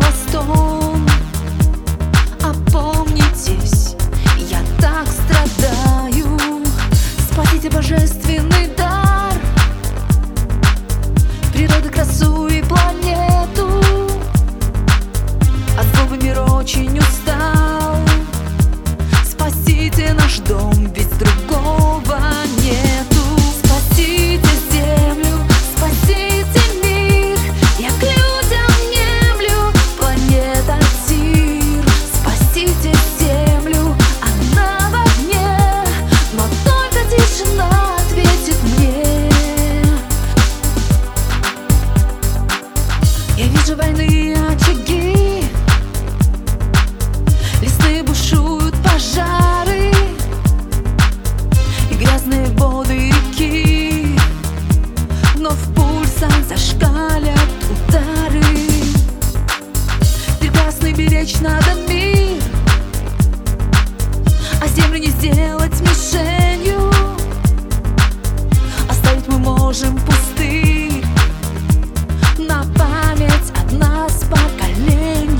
хвостом. Опомнитесь, я так страдаю. Спасите божественный дар природы, красу и планету. От злобы мир очень устал. Спасите наш дом, ведь другого нету. Спасите землю, спасите мир. Я к людям внемлю, планета Тир. Спасите землю, она в огне, но только тишина ответит мне. Я вижу войны очаги, лесные бушуют пожары и грязные воды реки, но в пульсах зашкалят удары. Прекрасный беречь надо мир, а землю не сделать мишенью. Оставить мы можем пустырь на память от нас поколениям.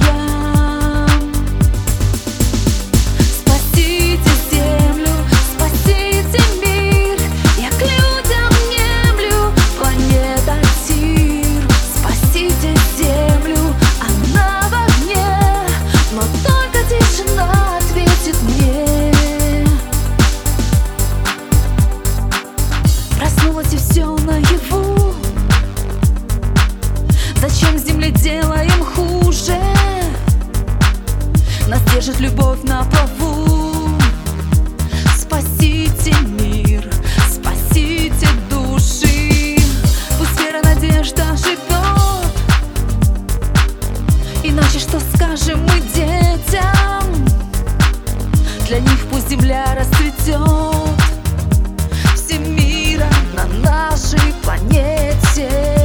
Спасите землю, спасите мир. Я к людям внемлю, планета Тир. Спасите землю, она в огне, но только тишина ответит мне. Проснулось и все наяву. Зачем земле делаем хуже? Нас держит любовь на плаву. Спасите мир, спасите души. Пусть вера, надежда живет. Иначе что скажем мы детям? Для них пусть земля расцветет всем миром на нашей планете.